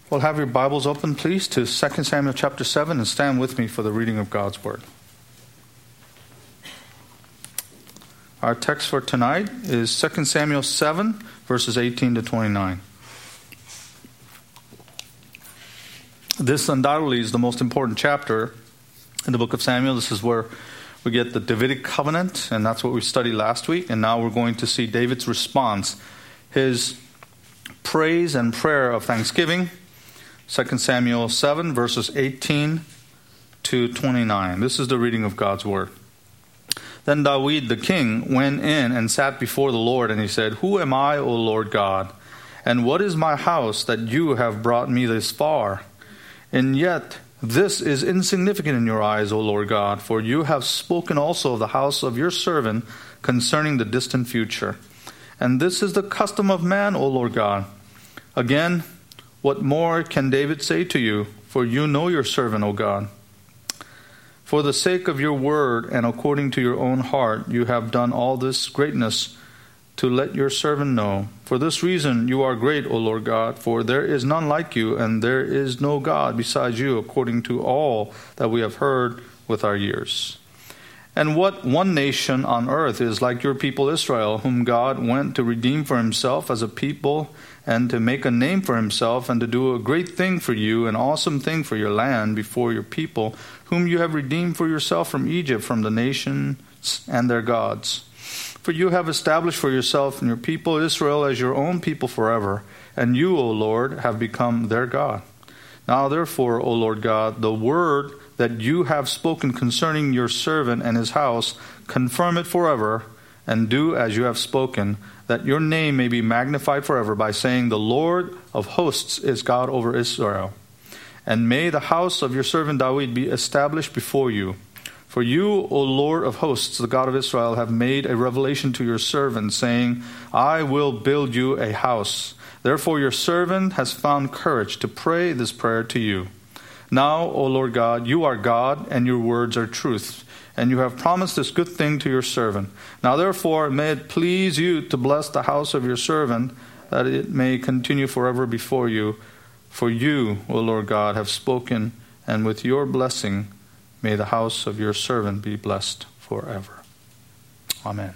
Well, have your Bibles open, please, to 2 Samuel chapter 7, and stand with me for the reading of God's Word. Our text for tonight is 2 Samuel 7, verses 18 to 29. This undoubtedly is the most important chapter in the book of Samuel. This is where we get the Davidic covenant, and that's what we studied last week. And now we're going to see David's response, his praise and prayer of thanksgiving. 2 Samuel 7, verses 18 to 29. This is the reading of God's Word. Then David the king went in and sat before the Lord, and he said, "Who am I, O Lord God? And what is my house that you have brought me this far? And yet this is insignificant in your eyes, O Lord God, for you have spoken also of the house of your servant concerning the distant future. And this is the custom of man, O Lord God. Again, what more can David say to you? For you know your servant, O God. For the sake of your word and according to your own heart, you have done all this greatness to let your servant know. For this reason you are great, O Lord God, for there is none like you, and there is no God besides you, according to all that we have heard with our ears. And what one nation on earth is like your people Israel, whom God went to redeem for himself as a people, and to make a name for himself, and to do a great thing for you, an awesome thing for your land before your people, whom you have redeemed for yourself from Egypt, from the nations and their gods. For you have established for yourself and your people Israel as your own people forever, and you, O Lord, have become their God. Now therefore, O Lord God, the word that you have spoken concerning your servant and his house, confirm it forever, and do as you have spoken, that your name may be magnified forever by saying, the Lord of hosts is God over Israel. And may the house of your servant David be established before you. For you, O Lord of hosts, the God of Israel, have made a revelation to your servant, saying, I will build you a house. Therefore your servant has found courage to pray this prayer to you. Now, O Lord God, you are God, and your words are truth. And you have promised this good thing to your servant. Now therefore may it please you to bless the house of your servant, that it may continue forever before you. For you, O Lord God, have spoken, and with your blessing may the house of your servant be blessed forever. Amen.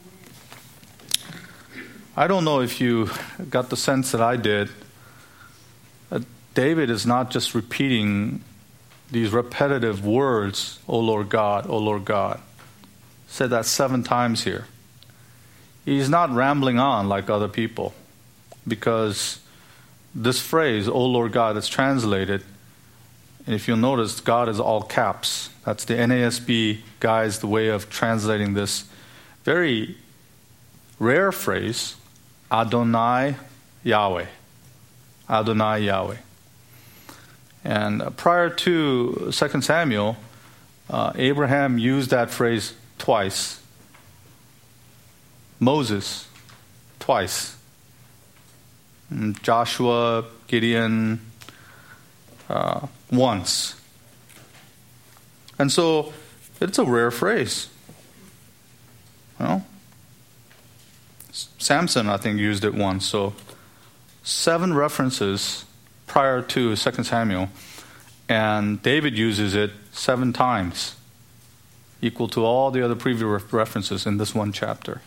I don't know if you got the sense that I did. David is not just repeating these repetitive words, O Lord God, O Lord God. Said that 7 times here. He's not rambling on like other people, because this phrase, O Lord God, is translated, and if you'll notice, God is all caps. That's the NASB guys, the way of translating this very rare phrase, Adonai Yahweh. Adonai Yahweh. And prior to 2 Samuel, Abraham used that phrase twice. Moses, twice. And Joshua, Gideon, once. And so, it's a rare phrase. Well, Samson, I think, used it once. So, 7 references prior to 2 Samuel, and David uses it 7 times, equal to all the other previous references in this one chapter.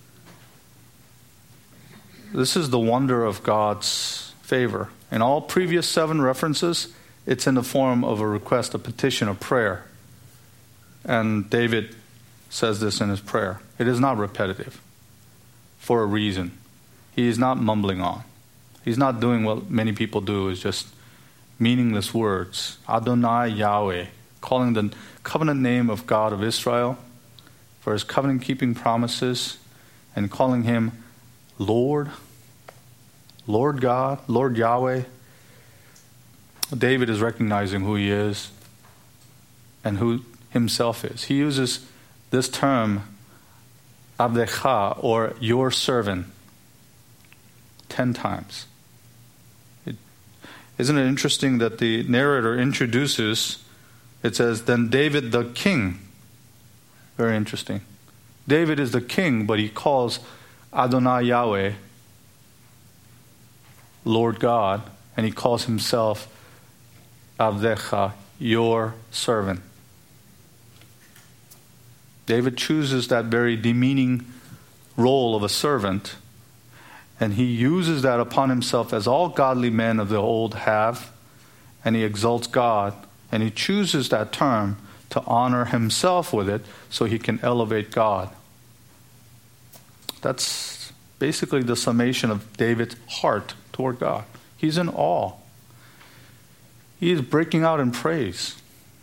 This is the wonder of God's favor. In all previous 7 references, it's in the form of a request, a petition, a prayer. And David says this in his prayer. It is not repetitive, for a reason. He is not mumbling on. He's not doing what many people do, is just meaningless words. Adonai Yahweh, calling the covenant name of God of Israel for his covenant-keeping promises, and calling him Lord, Lord God, Lord Yahweh. David is recognizing who he is and who himself is. He uses this term, Avdecha, or your servant, 10 times. Isn't it interesting that the narrator introduces, it says, then David the king. Very interesting. David is the king, but he calls Adonai Yahweh Lord God, And he calls himself Avdecha, your servant. David chooses that very demeaning role of a servant, and he uses that upon himself as all godly men of the old have, and he exalts God, and he chooses that term to honor himself with it so he can elevate God. That's basically the summation of David's heart toward God. He's in awe. He is breaking out in praise.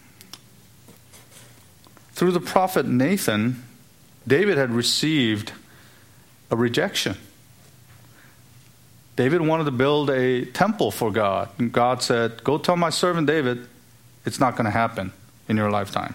Through the prophet Nathan, David had received a rejection. David wanted to build a temple for God. And God said, go tell my servant David, it's not going to happen in your lifetime.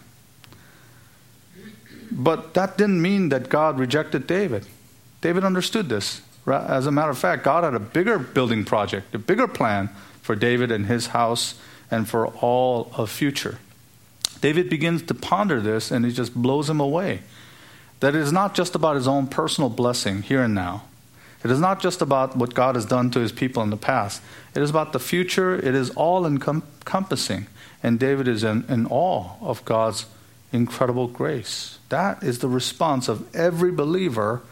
But that didn't mean that God rejected David. David understood this. As a matter of fact, God had a bigger building project, a bigger plan for David and his house and for all of future. David begins to ponder this, and it just blows him away. That it is not just about his own personal blessing here and now. It is not just about what God has done to his people in the past. It is about the future. It is all encompassing. And David is in awe of God's incredible grace. That is the response of every believer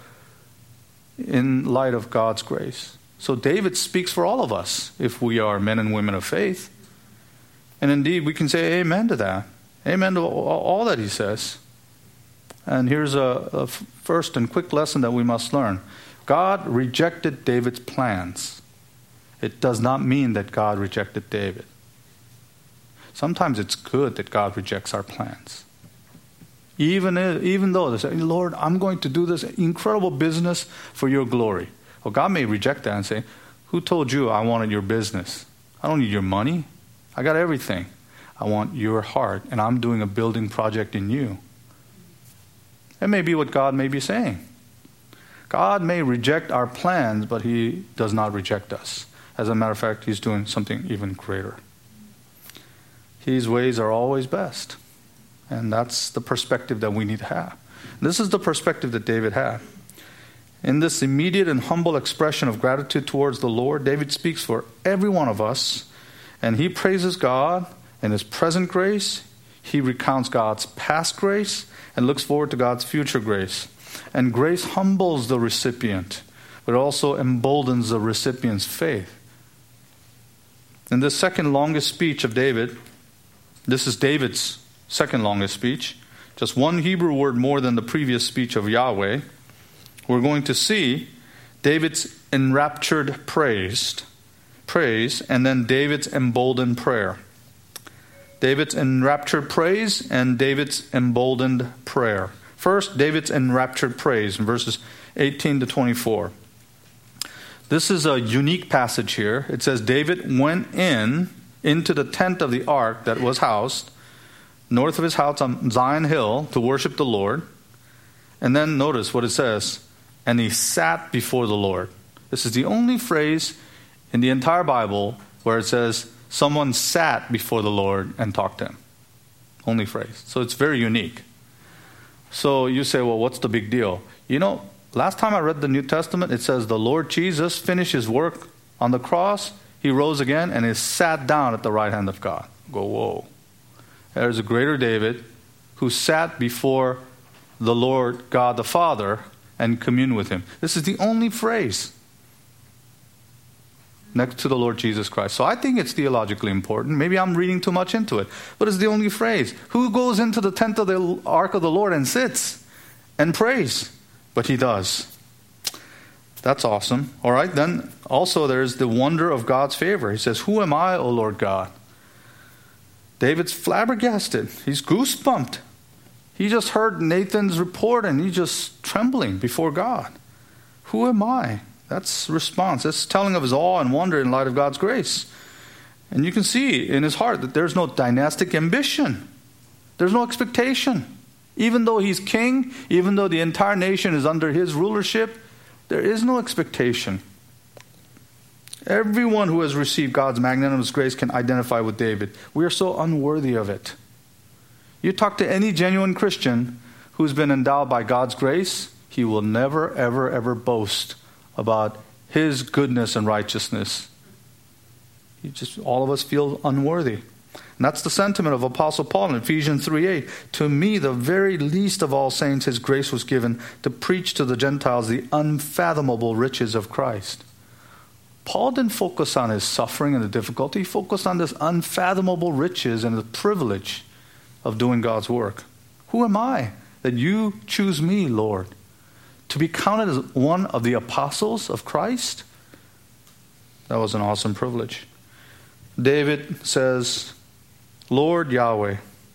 in light of God's grace. So David speaks for all of us if we are men and women of faith. And indeed, we can say amen to that. Amen to all that he says. And here's a first and quick lesson that we must learn. God rejected David's plans. It does not mean that God rejected David. Sometimes it's good that God rejects our plans. Even though they say, Lord, I'm going to do this incredible business for your glory. Well, God may reject that and say, who told you I wanted your business? I don't need your money. I got everything. I want your heart, and I'm doing a building project in you. That may be what God may be saying. God may reject our plans, but he does not reject us. As a matter of fact, he's doing something even greater. His ways are always best. And that's the perspective that we need to have. This is the perspective that David had. In this immediate and humble expression of gratitude towards the Lord, David speaks for every one of us, and he praises God in his present grace. He recounts God's past grace and looks forward to God's future grace. And grace humbles the recipient, but also emboldens the recipient's faith. In this second longest speech of David, this is David's second longest speech, just one Hebrew word more than the previous speech of Yahweh, we're going to see David's enraptured praise, and then David's emboldened prayer. David's enraptured praise and David's emboldened prayer. First, David's enraptured praise in verses 18 to 24. This is a unique passage here. It says, David went into the tent of the ark that was housed north of his house on Zion Hill to worship the Lord. And then notice what it says, and he sat before the Lord. This is the only phrase in the entire Bible where it says someone sat before the Lord and talked to him. Only phrase. So it's very unique. So you say, well, what's the big deal? You know, last time I read the New Testament, it says the Lord Jesus finished his work on the cross. He rose again and is sat down at the right hand of God. Go, whoa. There's a greater David who sat before the Lord God the Father and communed with him. This is the only phrase next to the Lord Jesus Christ. So I think it's theologically important. Maybe I'm reading too much into it. But it's the only phrase. Who goes into the tent of the ark of the Lord and sits and prays? But he does. That's awesome. All right, then also there's the wonder of God's favor. He says, who am I, O Lord God? David's flabbergasted. He's goosebumped. He just heard Nathan's report and he's just trembling before God. Who am I? That's response. That's telling of his awe and wonder in light of God's grace. And you can see in his heart that there's no dynastic ambition. There's no expectation. Even though he's king, even though the entire nation is under his rulership, there is no expectation. Everyone who has received God's magnanimous grace can identify with David. We are so unworthy of it. You talk to any genuine Christian who's been endowed by God's grace, he will never, ever, ever boast about his goodness and righteousness. All of us feel unworthy. And that's the sentiment of Apostle Paul in Ephesians 3:8. To me, the very least of all saints, his grace was given to preach to the Gentiles the unfathomable riches of Christ. Paul didn't focus on his suffering and the difficulty. He focused on this unfathomable riches and the privilege of doing God's work. Who am I that you choose me, Lord, to be counted as one of the apostles of Christ? That was an awesome privilege. David says, Lord Yahweh.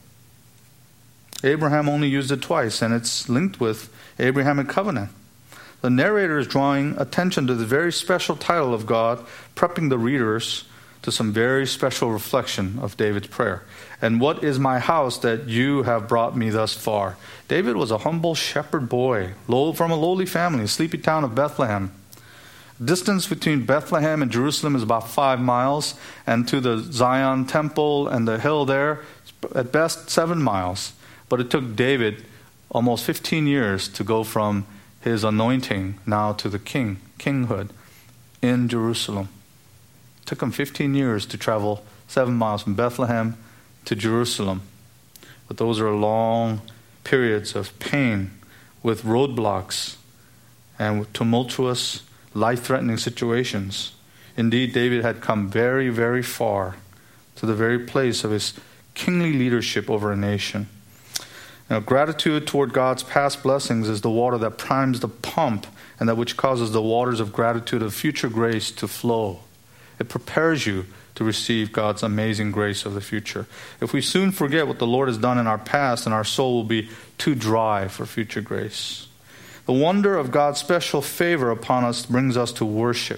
Abraham only used it twice, and it's linked with Abrahamic covenant. The narrator is drawing attention to the very special title of God, prepping the readers to some very special reflection of David's prayer. And what is my house that you have brought me thus far? David was a humble shepherd boy, from a lowly family, a sleepy town of Bethlehem. Distance between Bethlehem and Jerusalem is about 5 miles, and to the Zion temple and the hill there, at best 7 miles. But it took David almost 15 years to go from his anointing now to the kinghood in Jerusalem. It took him 15 years to travel 7 miles from Bethlehem to Jerusalem. But those are long periods of pain with roadblocks and with tumultuous, life-threatening situations. Indeed, David had come very, very far to the very place of his kingly leadership over a nation. Now, gratitude toward God's past blessings is the water that primes the pump and that which causes the waters of gratitude of future grace to flow. It prepares you to receive God's amazing grace of the future. If we soon forget what the Lord has done in our past, then our soul will be too dry for future grace. The wonder of God's special favor upon us brings us to worship.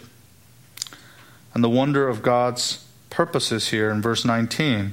And the wonder of God's purposes here in verse 19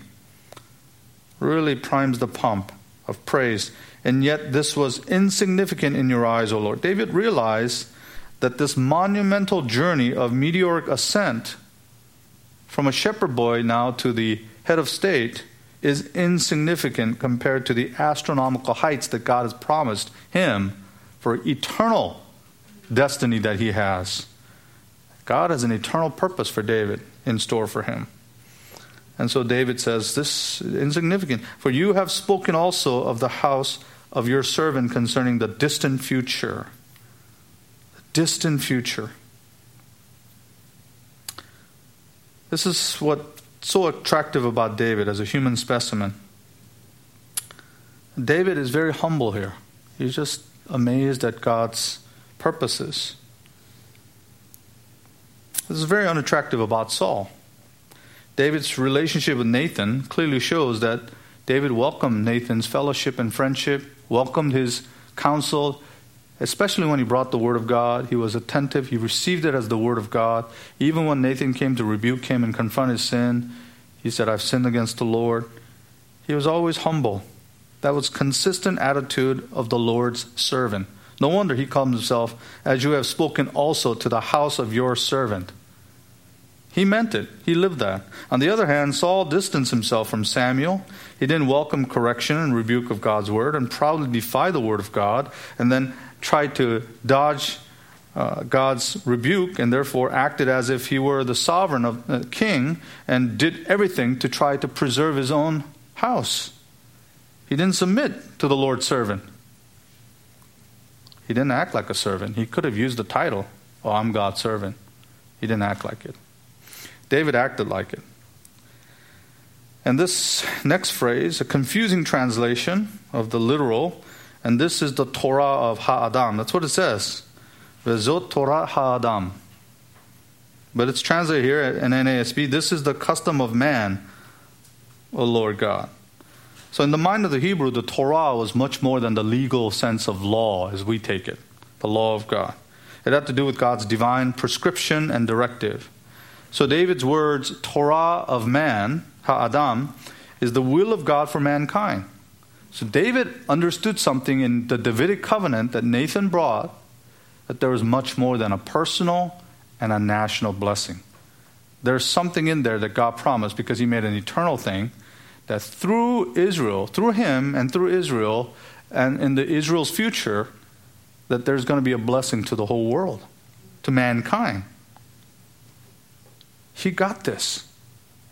really primes the pump of praise. And yet this was insignificant in your eyes, O Lord. David realized that this monumental journey of meteoric ascent from a shepherd boy now to the head of state is insignificant compared to the astronomical heights that God has promised him for eternal destiny that he has. God has an eternal purpose for David in store for him. And so David says, this is insignificant. For you have spoken also of the house of your servant concerning the distant future. The distant future. This is what's so attractive about David as a human specimen. David is very humble here. He's just amazed at God's purposes. This is very unattractive about Saul. David's relationship with Nathan clearly shows that David welcomed Nathan's fellowship and friendship, welcomed his counsel, especially when he brought the word of God. He was attentive. He received it as the word of God. Even when Nathan came to rebuke him and confront his sin, he said, I've sinned against the Lord. He was always humble. That was consistent attitude of the Lord's servant. No wonder he called himself, as you have spoken also to the house of your servant. He meant it. He lived that. On the other hand, Saul distanced himself from Samuel. He didn't welcome correction and rebuke of God's word and proudly defy the word of God and then tried to dodge God's rebuke and therefore acted as if he were the sovereign of the king and did everything to try to preserve his own house. He didn't submit to the Lord's servant. He didn't act like a servant. He could have used the title, oh, I'm God's servant. He didn't act like it. David acted like it. And this next phrase, a confusing translation of the literal, and this is the Torah of Ha'adam. That's what it says. Vezot Torah Ha'adam. But it's translated here in NASB, this is the custom of man, O Lord God. So in the mind of the Hebrew, the Torah was much more than the legal sense of law as we take it, the law of God. It had to do with God's divine prescription and directive. So David's words, Torah of man, Ha'adam, is the will of God for mankind. So David understood something in the Davidic covenant that Nathan brought, that there was much more than a personal and a national blessing. There's something in there that God promised because he made an eternal thing, that through Israel, through him and through Israel, and in the Israel's future, that there's going to be a blessing to the whole world, to mankind. He got this.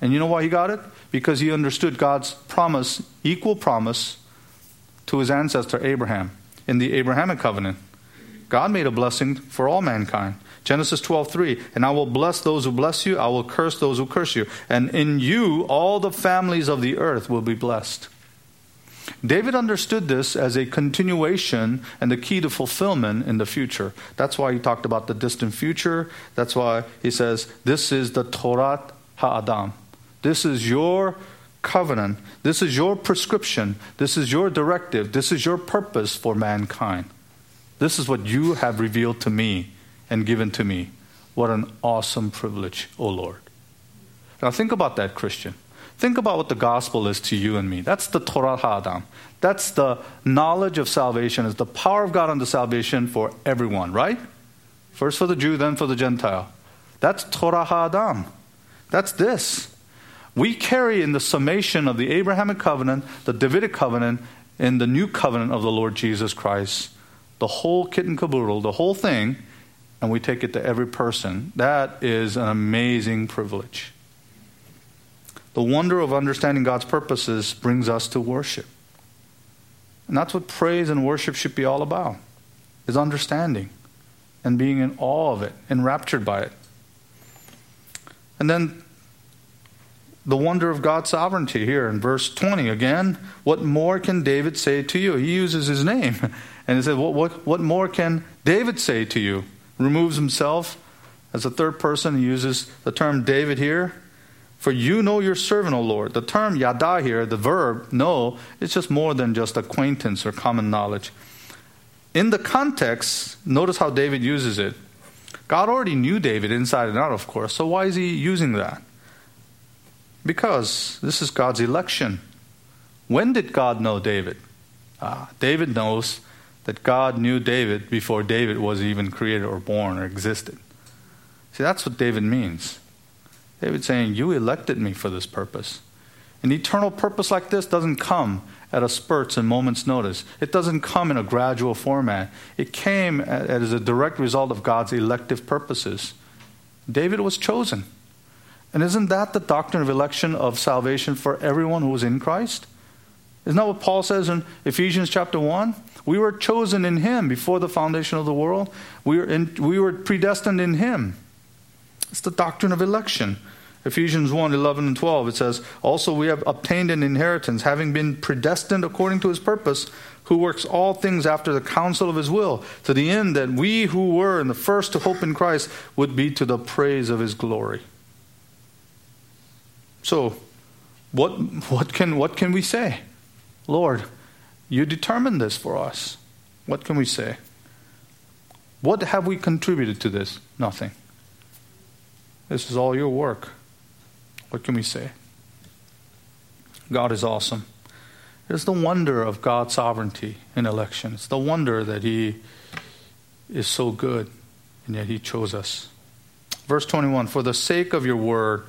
And you know why he got it? Because he understood God's promise, equal promise, to his ancestor Abraham in the Abrahamic covenant. God made a blessing for all mankind. Genesis 12:3, and I will bless those who bless you, I will curse those who curse you. And in you all the families of the earth will be blessed. David understood this as a continuation and the key to fulfillment in the future. That's why he talked about the distant future. That's why he says, this is the Torah Ha'adam. This is your covenant. This is your prescription. This is your directive. This is your purpose for mankind. This is what you have revealed to me and given to me. What an awesome privilege, O Lord. Now think about that, Christian. Think about what the gospel is to you and me. That's the Torah Ha'adam. That's the knowledge of salvation. It's the power of God unto salvation for everyone, right? First for the Jew, then for the Gentile. That's Torah Ha'adam. That's this. We carry in the summation of the Abrahamic covenant, the Davidic covenant, and the new covenant of the Lord Jesus Christ. The whole kit and caboodle, the whole thing, and we take it to every person. That is an amazing privilege. The wonder of understanding God's purposes brings us to worship. And that's what praise and worship should be all about, is understanding and being in awe of it, enraptured by it. And then the wonder of God's sovereignty here in verse 20. Again, what more can David say to you? He uses his name. And he said, what more can David say to you? Removes himself as a third person. He uses the term David here. For you know your servant, O Lord. The term yada here, the verb know, it's just more than just acquaintance or common knowledge. In the context, notice how David uses it. God already knew David inside and out, of course. So why is he using that? Because this is God's election. When did God know David? David knows that God knew David before David was even created or born or existed. See, that's what David means. David's saying, you elected me for this purpose. An eternal purpose like this doesn't come at a spurt's and moment's notice. It doesn't come in a gradual format. It came as a direct result of God's elective purposes. David was chosen. And isn't that the doctrine of election of salvation for everyone who is in Christ? Isn't that what Paul says in Ephesians chapter 1? We were chosen in him before the foundation of the world. We were predestined in him. It's the doctrine of election. Ephesians 1, 11 and 12, it says, also we have obtained an inheritance, having been predestined according to his purpose, who works all things after the counsel of his will, to the end that we who were in the first to hope in Christ would be to the praise of his glory. So, what can we say? Lord, you determined this for us. What can we say? What have we contributed to this? Nothing. This is all your work. What can we say? God is awesome. It's the wonder of God's sovereignty in election. It's the wonder that he is so good, and yet he chose us. Verse 21, for the sake of your word.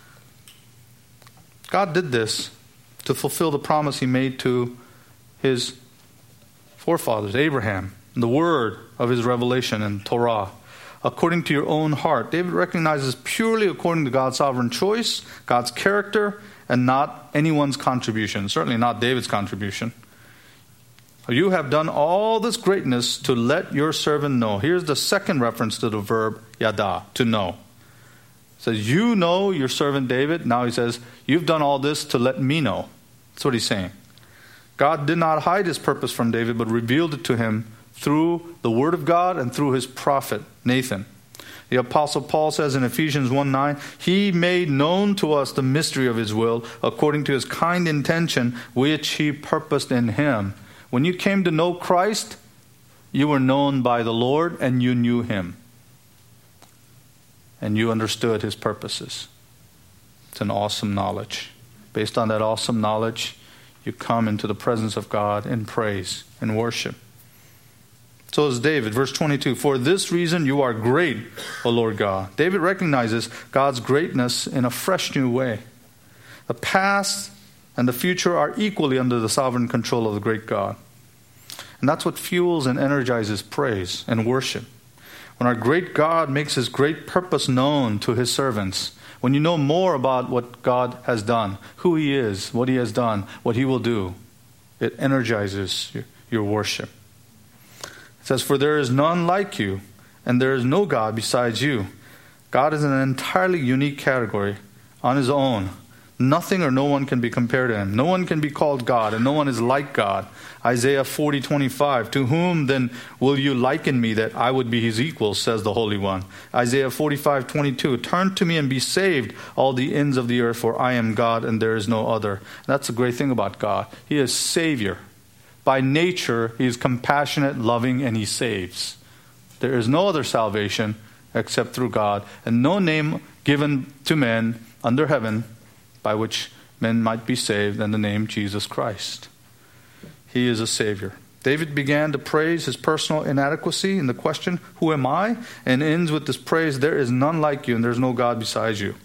God did this to fulfill the promise he made to his forefathers, Abraham, and the word of his revelation in Torah. According to your own heart. David recognizes purely according to God's sovereign choice, God's character, and not anyone's contribution. Certainly not David's contribution. You have done all this greatness to let your servant know. Here's the second reference to the verb yada, to know. It says, you know your servant David. Now he says, you've done all this to let me know. That's what he's saying. God did not hide his purpose from David, but revealed it to him through the word of God and through his prophet, Nathan. The Apostle Paul says in Ephesians 1:9, he made known to us the mystery of his will, according to his kind intention, which he purposed in him. When you came to know Christ, you were known by the Lord and you knew him. And you understood his purposes. It's an awesome knowledge. Based on that awesome knowledge, you come into the presence of God in praise and worship. So is David, verse 22, for this reason you are great, O Lord God. David recognizes God's greatness in a fresh new way. The past and the future are equally under the sovereign control of the great God. And that's what fuels and energizes praise and worship. When our great God makes his great purpose known to his servants, when you know more about what God has done, who He is, what He has done, what He will do, it energizes your worship. It says, "For there is none like you, and there is no God besides you." God is in an entirely unique category on His own. Nothing or no one can be compared to Him. No one can be called God, and no one is like God. Isaiah 40:25, "To whom then will you liken me that I would be His equal, says the Holy One." Isaiah 45:22, "Turn to me and be saved, all the ends of the earth, for I am God and there is no other." And that's the great thing about God. He is Savior. By nature, He is compassionate, loving, and He saves. There is no other salvation except through God, and no name given to men under heaven by which men might be saved than the name Jesus Christ. He is a Savior. David began to praise his personal inadequacy in the question, "Who am I?" and ends with this praise, "There is none like you and there is no God besides you."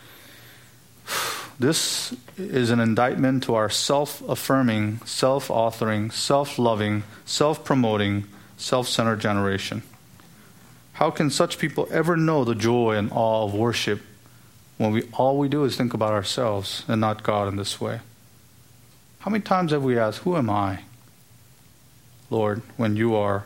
This is an indictment to our self-affirming, self-authoring, self-loving, self-promoting, self-centered generation. How can such people ever know the joy and awe of worship when all we do is think about ourselves and not God in this way? How many times have we asked, "Who am I, Lord," when you are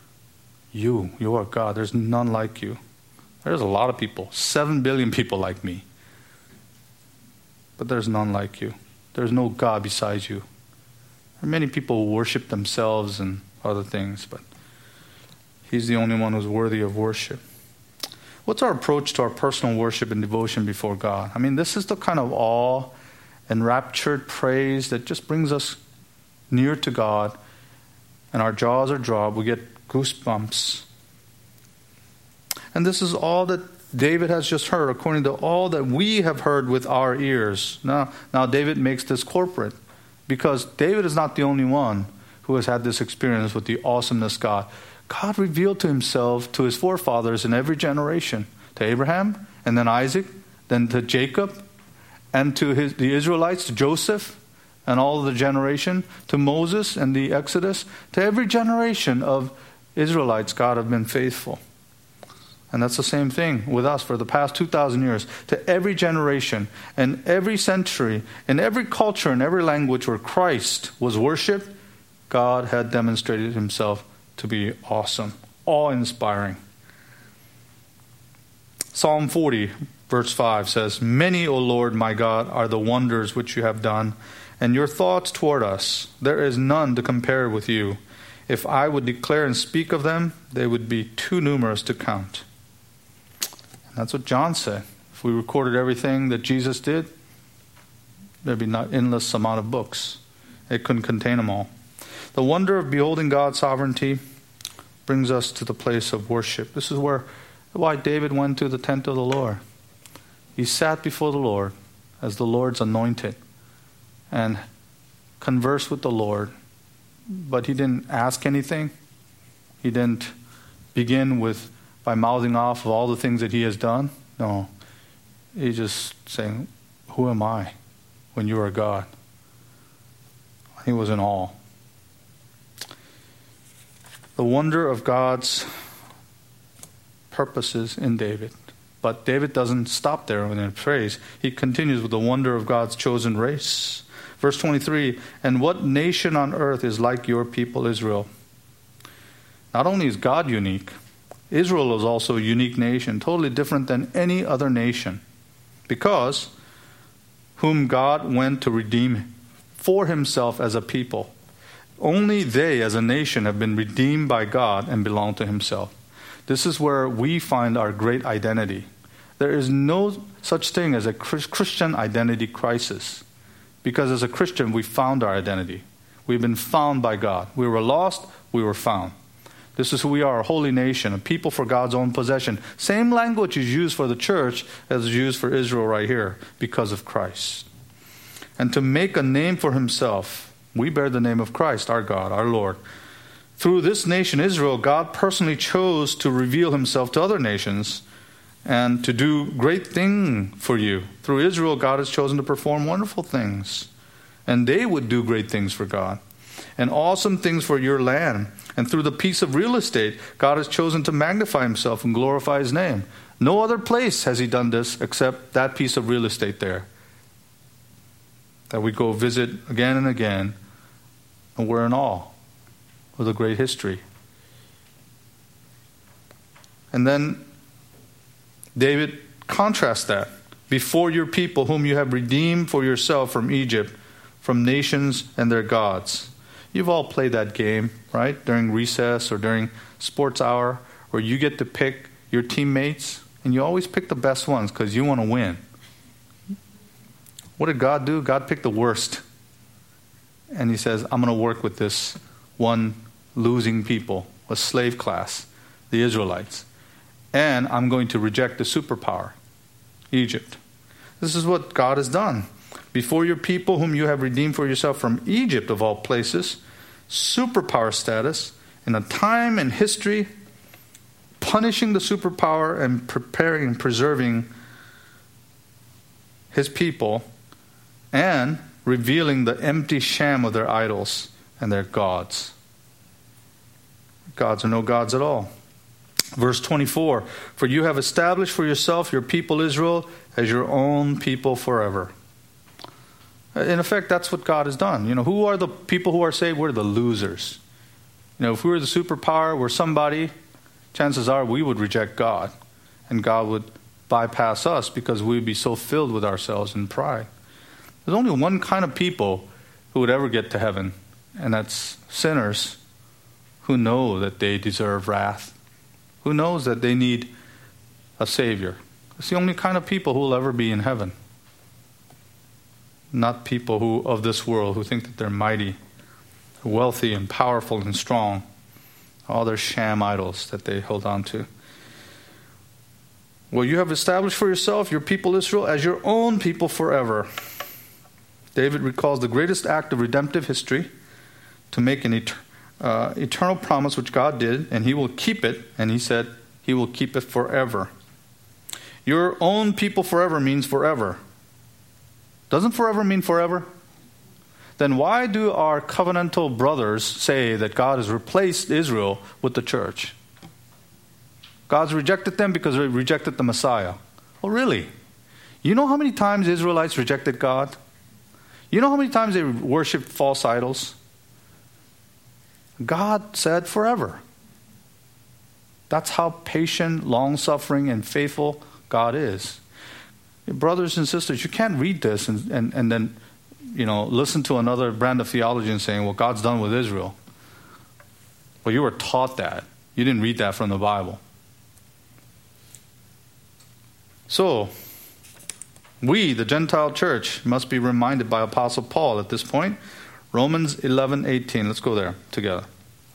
God. There's none like you. There's a lot of people, 7 billion people like me. But there's none like you. There's no God besides you. There are many people who worship themselves and other things, but He's the only one who's worthy of worship. What's our approach to our personal worship and devotion before God? I mean, this is the kind of awe and raptured praise that just brings us near to God, and our jaws are dropped. We get goosebumps. And this is all that David has just heard, according to all that we have heard with our ears. Now David makes this corporate, because David is not the only one who has had this experience with the awesomeness of God. God revealed to Himself to His forefathers in every generation, to Abraham, and then Isaac, then to Jacob, and to the Israelites, to Joseph, and all of the generation, to Moses and the Exodus. To every generation of Israelites, God have been faithful. And that's the same thing with us for the past 2,000 years. To every generation and every century, in every culture and every language where Christ was worshipped, God had demonstrated Himself to be awesome, awe-inspiring. Psalm 40, verse 5 says, "Many, O Lord my God, are the wonders which you have done, and your thoughts toward us. There is none to compare with you. If I would declare and speak of them, they would be too numerous to count." And that's what John said. If we recorded everything that Jesus did, there'd be not endless amount of books. It couldn't contain them all. The wonder of beholding God's sovereignty brings us to the place of worship. This is why David went to the tent of the Lord. He sat before the Lord as the Lord's anointed and conversed with the Lord. But he didn't ask anything. He didn't begin by mouthing off of all the things that he has done. No. He's just saying, "Who am I when you are God?" He was in awe. The wonder of God's purposes in David. But David doesn't stop there in praise. He continues with the wonder of God's chosen race. Verse 23, "And what nation on earth is like your people Israel?" Not only is God unique, Israel is also a unique nation, totally different than any other nation, because whom God went to redeem for Himself as a people. Only they as a nation have been redeemed by God and belong to Himself. This is where we find our great identity. There is no such thing as a Christian identity crisis, because as a Christian we found our identity. We've been found by God. We were lost, we were found. This is who we are, a holy nation, a people for God's own possession. Same language is used for the church as is used for Israel right here, because of Christ. And to make a name for Himself, we bear the name of Christ, our God, our Lord. Through this nation, Israel, God personally chose to reveal Himself to other nations and to do great things for you. Through Israel, God has chosen to perform wonderful things. And they would do great things for God. And awesome things for your land. And through the piece of real estate, God has chosen to magnify Himself and glorify His name. No other place has he done this except that piece of real estate there that we go visit again and again, and we're in awe of the great history. And then David contrasts that. Before your people, whom you have redeemed for yourself from Egypt, from nations and their gods. You've all played that game, right? During recess or during sports hour, where you get to pick your teammates, and you always pick the best ones because you want to win. What did God do? God picked the worst. And he says, I'm going to work with this one losing people, a slave class, the Israelites. And I'm going to reject the superpower, Egypt. This is what God has done. Before your people, whom you have redeemed for yourself from Egypt of all places, superpower status, in a time in history, punishing the superpower and preparing and preserving his people, and revealing the empty sham of their idols and their gods. Gods are no gods at all. Verse 24, for you have established for yourself your people Israel as your own people forever. In effect, that's what God has done. Who are the people who are saved? We're the losers. If we were the superpower, we're somebody, chances are we would reject God. And God would bypass us because we would be so filled with ourselves and pride. There's only one kind of people who would ever get to heaven, and that's sinners who know that they deserve wrath, who knows that they need a Savior. It's the only kind of people who will ever be in heaven. Not people who of this world who think that they're mighty, wealthy and powerful and strong. All their sham idols that they hold on to. Well, you have established for yourself your people Israel as your own people forever. David recalls the greatest act of redemptive history to make an eternal promise which God did, and he will keep it, and he said he will keep it forever. Your own people forever means forever. Doesn't forever mean forever? Then why do our covenantal brothers say that God has replaced Israel with the church? God's rejected them because they rejected the Messiah. Oh, really? You know how many times Israelites rejected God? You know how many times they worshipped false idols? God said forever. That's how patient, long-suffering, and faithful God is. Brothers and sisters, you can't read this and then listen to another brand of theology and saying, well, God's done with Israel. Well, you were taught that. You didn't read that from the Bible. So, we, the Gentile church, must be reminded by Apostle Paul at this point. Romans 11:18. Let's go there together.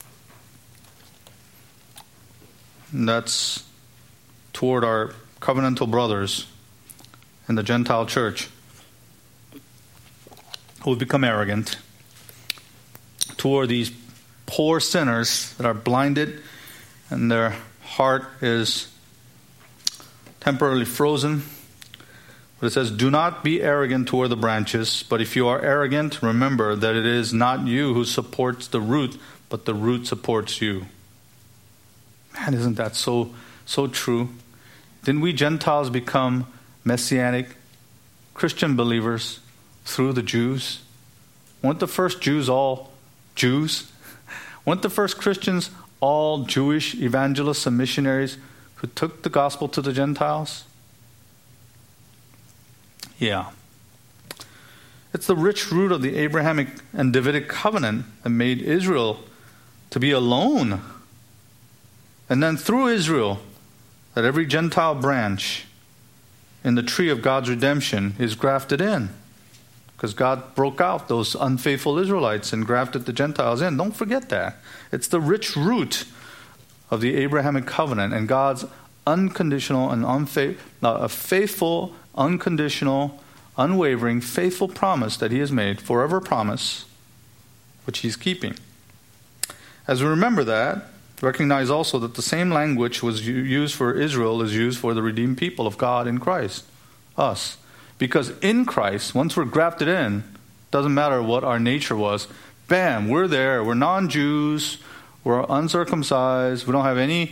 And that's toward our covenantal brothers in the Gentile church who have become arrogant, toward these poor sinners that are blinded and their heart is temporarily frozen. But it says, do not be arrogant toward the branches, but if you are arrogant, remember that it is not you who supports the root, but the root supports you. Man, isn't that so true? Didn't we Gentiles become Messianic Christian believers through the Jews? Weren't the first Jews all Jews? Weren't the first Christians all Jewish evangelists and missionaries who took the gospel to the Gentiles? Yeah. It's the rich root of the Abrahamic and Davidic covenant that made Israel to be alone. And then through Israel, that every Gentile branch in the tree of God's redemption is grafted in. Because God broke out those unfaithful Israelites and grafted the Gentiles in. Don't forget that. It's the rich root of the Abrahamic covenant and God's unconditional and faithful, unconditional, unwavering, faithful promise that he has made, forever promise, which he's keeping. As we remember that, recognize also that the same language was used for Israel is used for the redeemed people of God in Christ, us. Because in Christ, once we're grafted in, doesn't matter what our nature was, bam, we're there. We're non-Jews, we're uncircumcised, we don't have any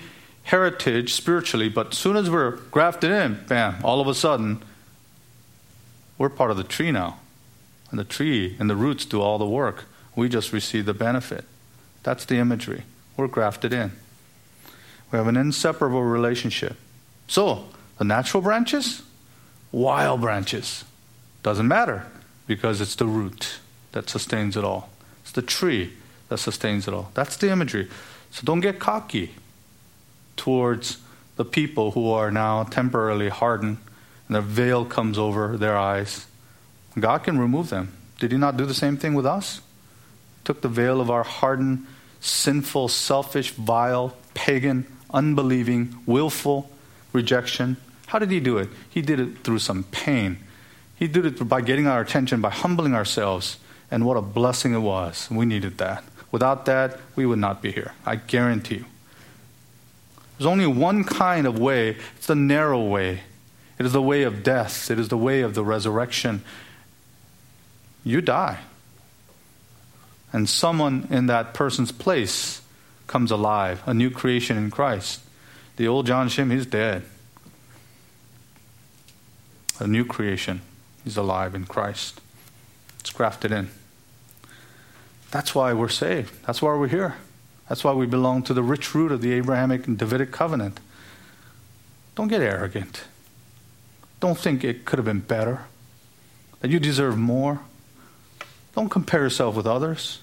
heritage spiritually, but as soon as we're grafted in, bam, all of a sudden, we're part of the tree now. And the tree and the roots do all the work. We just receive the benefit. That's the imagery. We're grafted in. We have an inseparable relationship. So, the natural branches, wild branches, doesn't matter because it's the root that sustains it all. It's the tree that sustains it all. That's the imagery. So don't get cocky towards the people who are now temporarily hardened and the veil comes over their eyes. God can remove them. Did he not do the same thing with us? Took the veil of our hardened, sinful, selfish, vile, pagan, unbelieving, willful rejection. How did he do it? He did it through some pain. He did it by getting our attention, by humbling ourselves. And what a blessing it was. We needed that. Without that, we would not be here. I guarantee you. There's only one kind of way. It's the narrow way. It is the way of death. It is the way of the resurrection. You die. And someone in that person's place comes alive. A new creation in Christ. The old John Shim, he's dead. A new creation. He's alive in Christ. It's grafted in. That's why we're saved. That's why we're here. That's why we belong to the rich root of the Abrahamic and Davidic covenant. Don't get arrogant. Don't think it could have been better. That you deserve more. Don't compare yourself with others.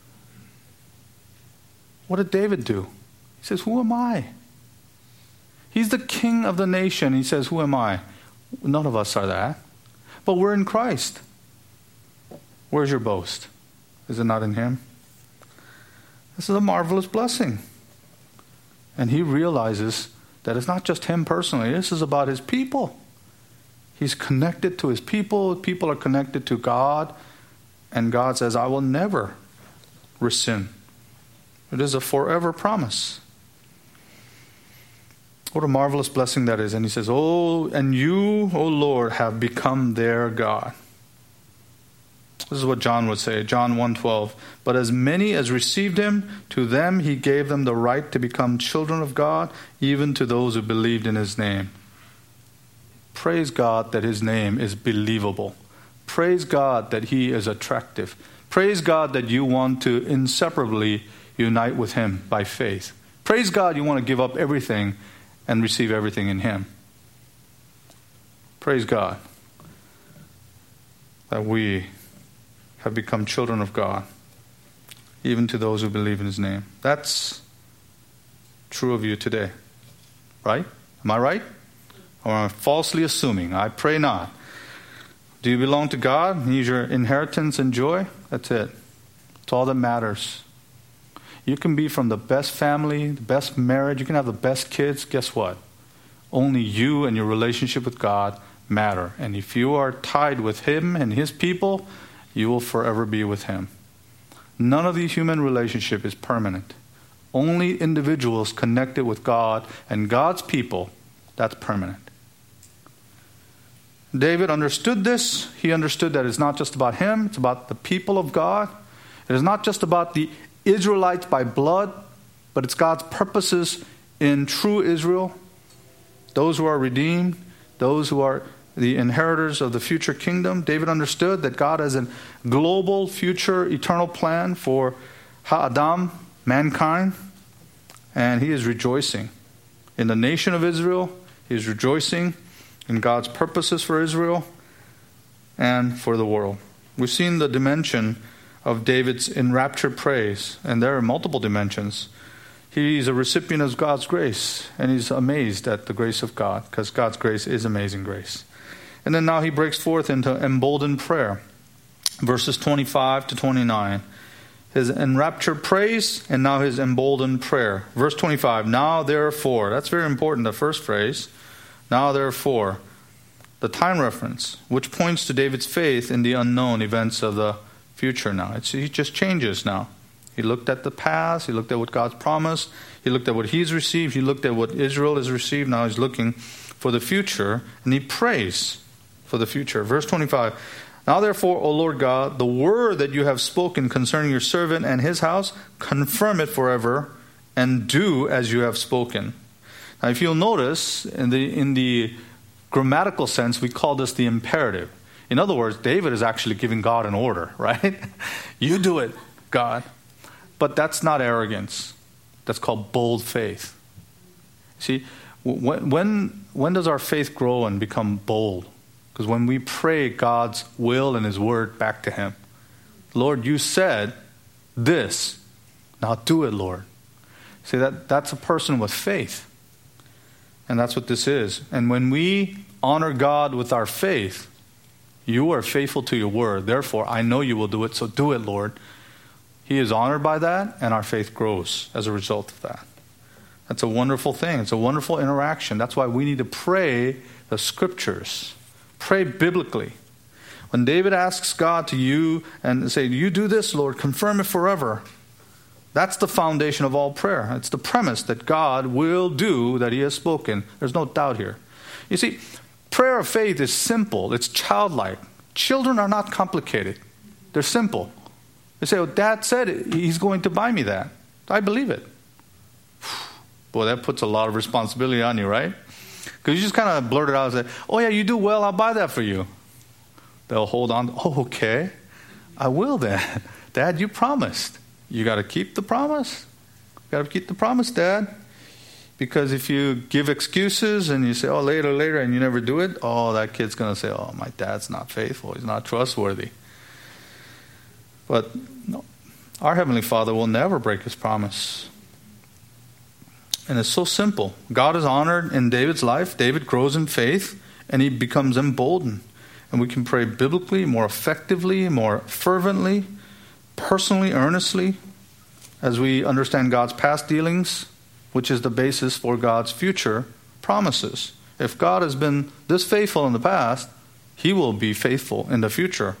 What did David do? He says, who am I? He's the king of the nation. He says, who am I? None of us are that. But we're in Christ. Where's your boast? Is it not in him? This is a marvelous blessing. And he realizes that it's not just him personally. This is about his people. He's connected to his people. People are connected to God. And God says, I will never rescind. It is a forever promise. What a marvelous blessing that is. And he says, oh, and you, O Lord, have become their God. This is what John would say, John 1:12. But as many as received him, to them he gave them the right to become children of God, even to those who believed in his name. Praise God that his name is believable. Praise God that he is attractive. Praise God that you want to inseparably unite with him by faith. Praise God you want to give up everything and receive everything in him. Praise God that we have become children of God, even to those who believe in his name. That's true of you today. Right? Am I right? Or am I falsely assuming? I pray not. Do you belong to God? He's your inheritance and joy? That's it. It's all that matters. You can be from the best family, the best marriage, you can have the best kids. Guess what? Only you and your relationship with God matter. And if you are tied with him and his people, you will forever be with him. None of the human relationship is permanent. Only individuals connected with God and God's people, that's permanent. David understood this. He understood that it's not just about him, it's about the people of God. It is not just about the Israelites by blood, but it's God's purposes in true Israel. Those who are redeemed, those who are the inheritors of the future kingdom. David understood that God has a global, future, eternal plan for Ha'adam, mankind. And he is rejoicing in the nation of Israel. He is rejoicing in God's purposes for Israel and for the world. We've seen the dimension of David's enraptured praise, and there are multiple dimensions. He's a recipient of God's grace, and he's amazed at the grace of God, because God's grace is amazing grace. And then now he breaks forth into emboldened prayer. Verses 25 to 29. His enraptured praise, and now his emboldened prayer. Verse 25, now therefore. That's very important, the first phrase. Now therefore. The time reference, which points to David's faith in the unknown events of the future now. He just changes now. He looked at the past. He looked at what God's promised. He looked at what he's received. He looked at what Israel has received. Now he's looking for the future, and he prays for the future. Verse 25, now therefore, O Lord God, the word that you have spoken concerning your servant and his house, confirm it forever, and do as you have spoken. Now, if you'll notice, in the grammatical sense, we call this the imperative. In other words, David is actually giving God an order, right? You do it, God. But that's not arrogance. That's called bold faith. See, when does our faith grow and become bold? Because when we pray God's will and His word back to Him. Lord, you said this. Now do it, Lord. See, that's a person with faith. And that's what this is. And when we honor God with our faith, you are faithful to your word. Therefore, I know you will do it, so do it, Lord. He is honored by that, and our faith grows as a result of that. That's a wonderful thing. It's a wonderful interaction. That's why we need to pray the scriptures. Pray biblically. When David asks God to you and say, you do this, Lord, confirm it forever. That's the foundation of all prayer. It's the premise that God will do that He has spoken. There's no doubt here. You see, prayer of faith is simple. It's childlike. Children are not complicated. They're simple. They say, Dad said He's going to buy me that. I believe it. Boy, that puts a lot of responsibility on you, right? Because you just kind of blurt it out and say, oh yeah, you do well, I'll buy that for you. They'll hold on. Oh, okay. I will then. Dad, you promised. You got to keep the promise. You got to keep the promise, Dad. Because if you give excuses and you say, oh, later, and you never do it, oh, that kid's going to say, oh, my dad's not faithful. He's not trustworthy. But no, our Heavenly Father will never break His promise. And it's so simple. God is honored in David's life. David grows in faith, and he becomes emboldened. And we can pray biblically, more effectively, more fervently, personally, earnestly, as we understand God's past dealings, which is the basis for God's future promises. If God has been this faithful in the past, He will be faithful in the future.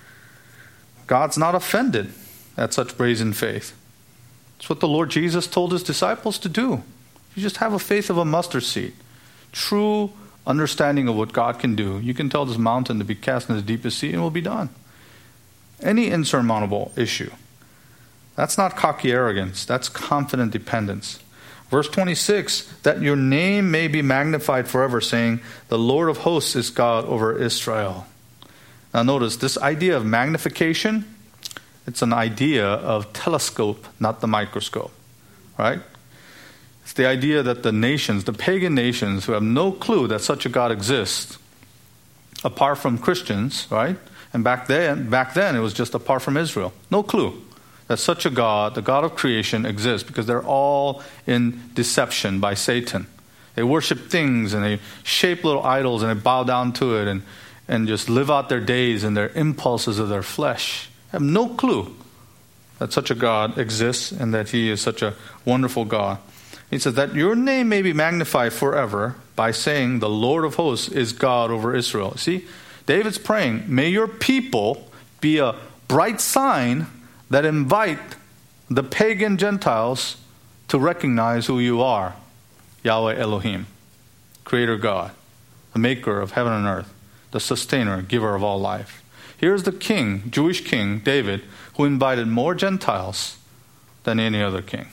God's not offended at such brazen faith. It's what the Lord Jesus told His disciples to do. You just have a faith of a mustard seed. True understanding of what God can do. You can tell this mountain to be cast in the deepest sea and it will be done. Any insurmountable issue. That's not cocky arrogance. That's confident dependence. Verse 26, that your name may be magnified forever, saying, the Lord of hosts is God over Israel. Now notice, this idea of magnification, it's an idea of telescope, not the microscope. Right? It's the idea that the nations, the pagan nations who have no clue that such a God exists, apart from Christians, right? And back then it was just apart from Israel. No clue that such a God, the God of creation, exists, because they're all in deception by Satan. They worship things and they shape little idols and they bow down to it and just live out their days and their impulses of their flesh. They have no clue that such a God exists and that He is such a wonderful God. He says that your name may be magnified forever by saying the Lord of hosts is God over Israel. See, David's praying, may your people be a bright sign that invite the pagan Gentiles to recognize who you are, Yahweh Elohim, Creator God, the maker of heaven and earth, the sustainer, giver of all life. Here's the king, Jewish king, David, who invited more Gentiles than any other king.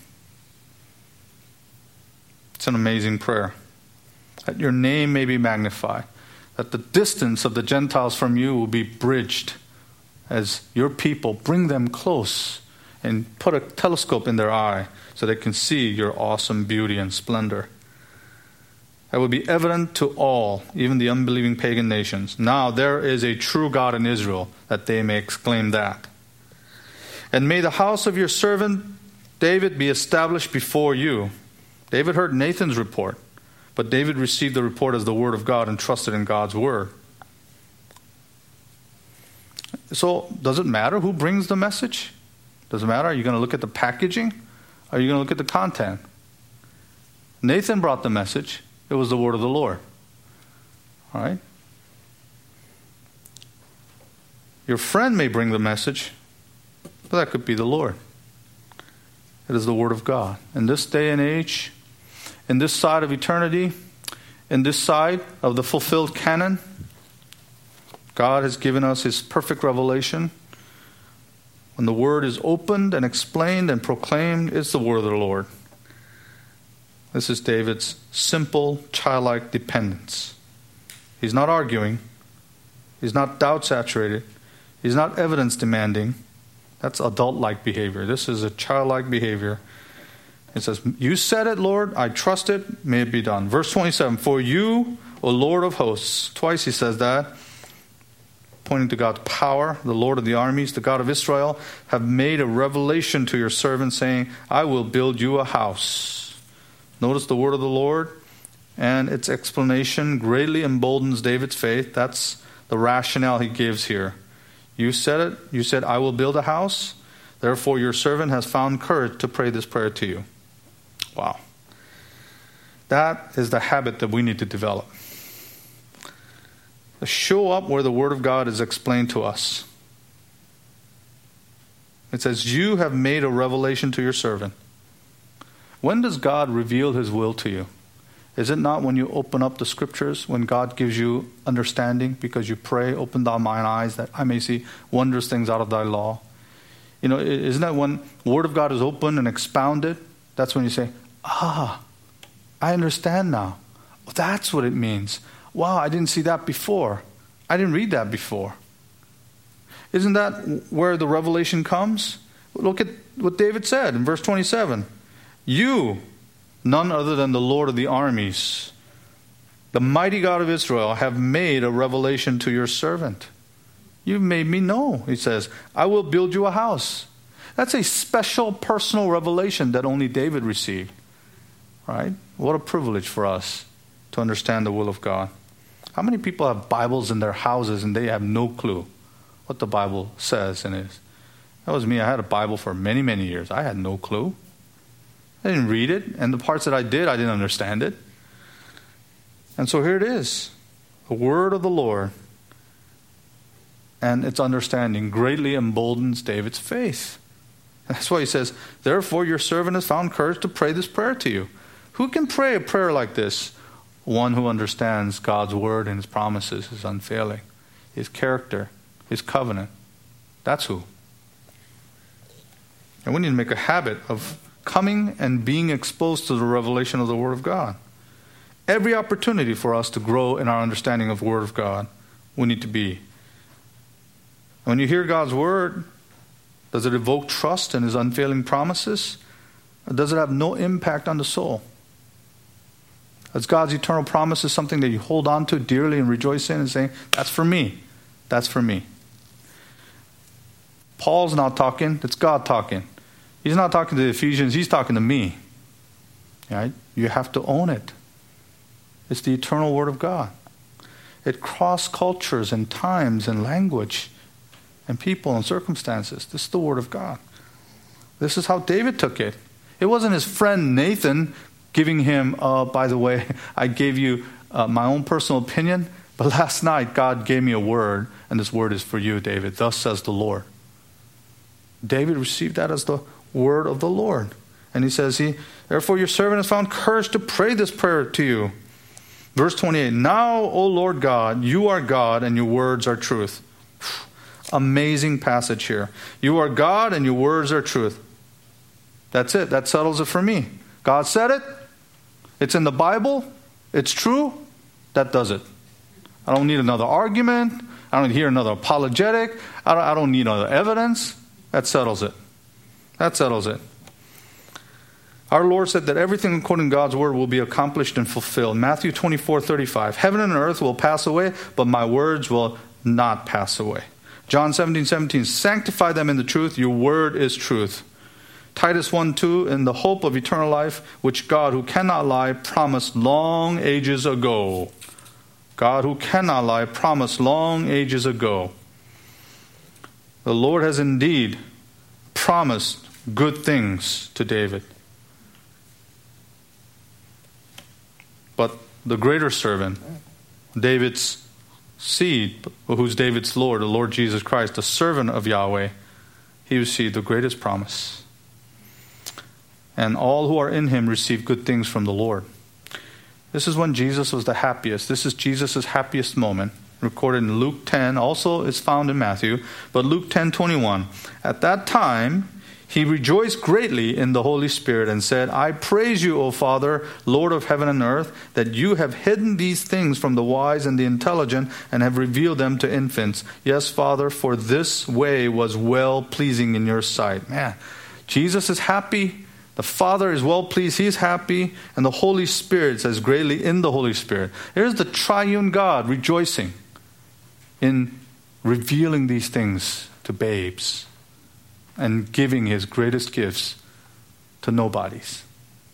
It's an amazing prayer. That your name may be magnified. That the distance of the Gentiles from you will be bridged as your people bring them close and put a telescope in their eye so they can see your awesome beauty and splendor. That will be evident to all, even the unbelieving pagan nations. Now there is a true God in Israel, that they may exclaim that. And may the house of your servant David be established before you. David heard Nathan's report, but David received the report as the word of God and trusted in God's word. So, does it matter who brings the message? Does it matter? Are you going to look at the packaging? Are you going to look at the content? Nathan brought the message. It was the word of the Lord. All right? Your friend may bring the message, but that could be the Lord. It is the word of God. In this day and age, in this side of eternity, in this side of the fulfilled canon, God has given us His perfect revelation. When the word is opened and explained and proclaimed, it's the word of the Lord. This is David's simple, childlike dependence. He's not arguing. He's not doubt-saturated. He's not evidence-demanding. That's adult-like behavior. This is a childlike behavior. It says, you said it, Lord. I trust it. May it be done. Verse 27, for you, O Lord of hosts. Twice he says that, pointing to God's power. The Lord of the armies, the God of Israel, have made a revelation to your servant, saying, I will build you a house. Notice the word of the Lord and its explanation greatly emboldens David's faith. That's the rationale he gives here. You said it. You said, I will build a house. Therefore, your servant has found courage to pray this prayer to you. Wow. That is the habit that we need to develop. To show up where the Word of God is explained to us. It says, you have made a revelation to your servant. When does God reveal His will to you? Is it not when you open up the Scriptures, when God gives you understanding because you pray, open thou mine eyes that I may see wondrous things out of thy law? You know, isn't that when the Word of God is open and expounded? That's when you say, I understand now. That's what it means. Wow, I didn't see that before. I didn't read that before. Isn't that where the revelation comes? Look at what David said in verse 27. You, none other than the Lord of the armies, the mighty God of Israel, have made a revelation to your servant. You've made me know, he says. I will build you a house. That's a special personal revelation that only David received. Right? What a privilege for us to understand the will of God. How many people have Bibles in their houses and they have no clue what the Bible says and is? That was me. I had a Bible for many, many years. I had no clue. I didn't read it, and the parts that I did, I didn't understand it. And so here it is, the word of the Lord, and its understanding greatly emboldens David's faith. And that's why he says, therefore your servant has found courage to pray this prayer to you. Who can pray a prayer like this? One who understands God's word and His promises, His unfailing, His character, His covenant. That's who. And we need to make a habit of coming and being exposed to the revelation of the Word of God. Every opportunity for us to grow in our understanding of the Word of God, we need to be. When you hear God's Word, does it evoke trust in His unfailing promises? Or does it have no impact on the soul? Is God's eternal promises something that you hold on to dearly and rejoice in and saying, that's for me. That's for me. Paul's not talking, it's God talking. He's not talking to the Ephesians, he's talking to me. Right? You have to own it. It's the eternal Word of God. It crosses cultures and times and language and people and circumstances. This is the Word of God. This is how David took it. It wasn't his friend Nathan giving him, by the way, I gave you my own personal opinion, but last night God gave me a word, and this word is for you, David. Thus says the Lord. David received that as the word of the Lord. And he says, therefore your servant has found courage to pray this prayer to you. Verse 28, now, O Lord God, you are God and your words are truth. Amazing passage here. You are God and your words are truth. That's it. That settles it for me. God said it. It's in the Bible. It's true. That does it. I don't need another argument. I don't hear another apologetic. I don't need another evidence. That settles it. That settles it. Our Lord said that everything according to God's word will be accomplished and fulfilled. Matthew 24:35. Heaven and earth will pass away, but my words will not pass away. John 17:17. Sanctify them in the truth. Your word is truth. Titus 1:2. In the hope of eternal life, which God, who cannot lie, promised long ages ago. God, who cannot lie, promised long ages ago. The Lord has indeed promised good things to David. But the greater servant, David's seed, who's David's Lord, the Lord Jesus Christ, the servant of Yahweh, he received the greatest promise. And all who are in him receive good things from the Lord. This is when Jesus was the happiest. This is Jesus' happiest moment, recorded in Luke 10. Also is found in Matthew, but Luke 10:21. At that time, He rejoiced greatly in the Holy Spirit and said, I praise you, O Father, Lord of heaven and earth, that you have hidden these things from the wise and the intelligent and have revealed them to infants. Yes, Father, for this way was well-pleasing in your sight. Man, Jesus is happy. The Father is well-pleased. He's happy. And the Holy Spirit says greatly in the Holy Spirit. Here's the triune God rejoicing in revealing these things to babes and giving his greatest gifts to nobodies.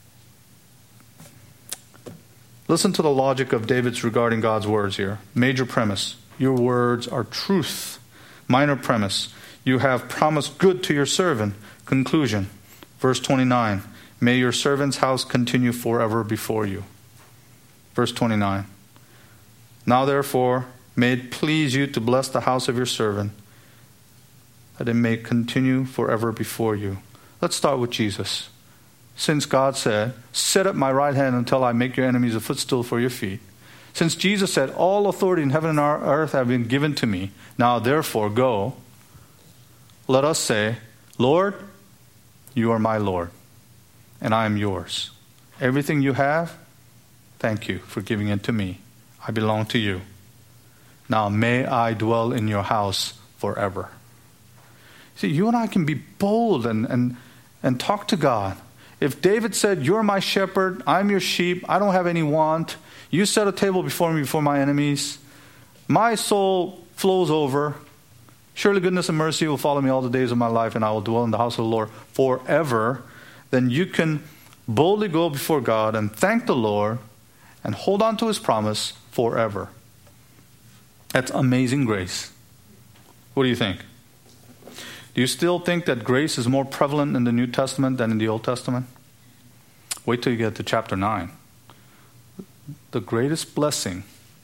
Listen to the logic of David's regarding God's words here. Major premise, your words are truth. Minor premise, you have promised good to your servant. Conclusion, verse 29, may your servant's house continue forever before you. Verse 29, now therefore, may it please you to bless the house of your servant, that it may continue forever before you. Let's start with Jesus. Since God said, sit at my right hand until I make your enemies a footstool for your feet. Since Jesus said, all authority in heaven and earth have been given to me. Now therefore go. Let us say, Lord, you are my Lord, and I am yours. Everything you have, thank you for giving it to me. I belong to you. Now may I dwell in your house forever. See, you and I can be bold and talk to God. If David said, you're my shepherd, I'm your sheep, I don't have any want, you set a table before me before my enemies, my soul flows over, surely goodness and mercy will follow me all the days of my life, and I will dwell in the house of the Lord forever, then you can boldly go before God and thank the Lord and hold on to his promise forever. That's amazing grace. What do you think? Do you still think that grace is more prevalent in the New Testament than in the Old Testament? Wait till you get to chapter 9. The greatest blessing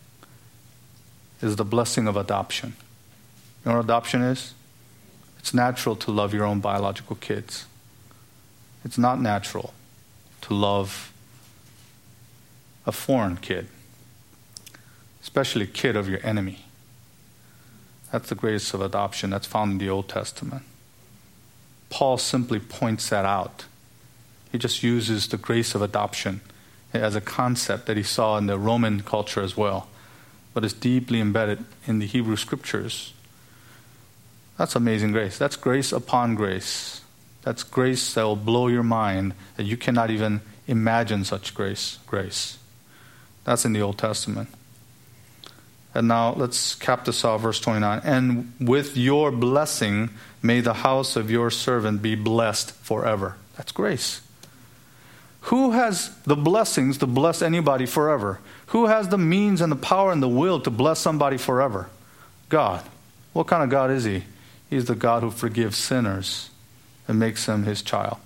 is the blessing of adoption. You know what adoption is? It's natural to love your own biological kids. It's not natural to love a foreign kid, especially a kid of your enemy. That's the grace of adoption that's found in the Old Testament. Paul simply points that out. He just uses the grace of adoption as a concept that he saw in the Roman culture as well, but is deeply embedded in the Hebrew scriptures. That's amazing grace. That's grace upon grace. That's grace that will blow your mind, that you cannot even imagine such grace. That's in the Old Testament. And now let's cap this off, verse 29. And with your blessing, may the house of your servant be blessed forever. That's grace. Who has the blessings to bless anybody forever? Who has the means and the power and the will to bless somebody forever? God. What kind of God is he? He's the God who forgives sinners and makes them his child.